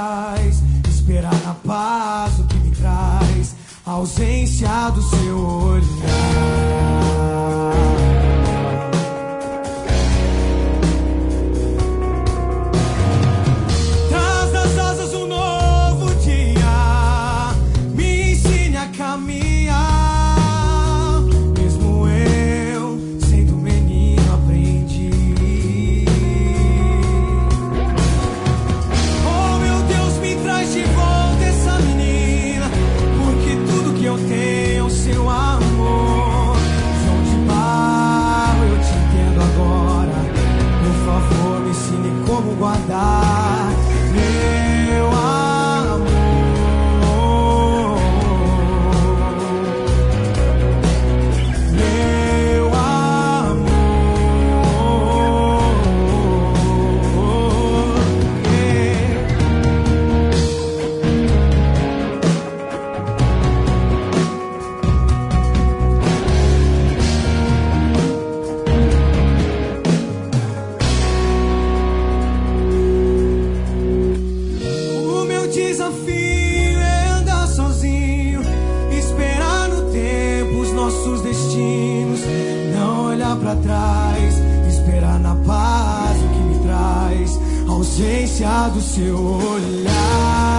trás, esperar na paz o que me traz, a ausência do seu olhar. Guardar meu amor, meu amor, desafio é andar sozinho, esperar no tempo os nossos destinos, não olhar pra trás, esperar na paz o que me traz, a ausência do seu olhar.